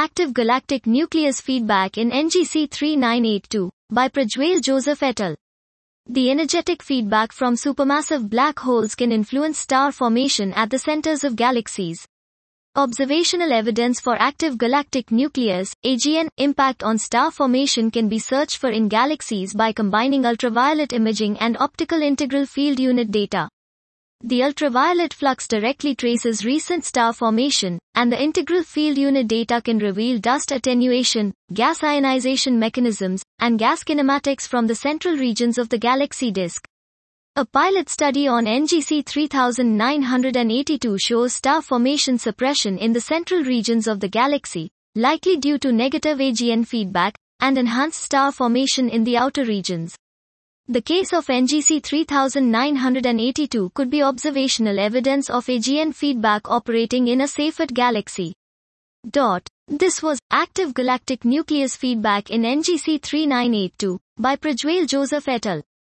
Active galactic nucleus feedback in NGC 3982, by Prajwal Joseph et al. The energetic feedback from supermassive black holes can influence star formation at the centers of galaxies. Observational evidence for active galactic nucleus, AGN, impact on star formation can be searched for in galaxies by combining ultraviolet imaging and optical integral field unit data. The ultraviolet flux directly traces recent star formation, and the integral field unit data can reveal dust attenuation, gas ionization mechanisms, and gas kinematics from the central regions of the galaxy disk. A pilot study on NGC 3982 shows star formation suppression in the central regions of the galaxy, likely due to negative AGN feedback, and enhanced star formation in the outer regions. The case of NGC 3982 could be observational evidence of AGN feedback operating in a Seyfert galaxy. This was Active Galactic Nucleus Feedback in NGC 3982 by Prajwal Joseph et al.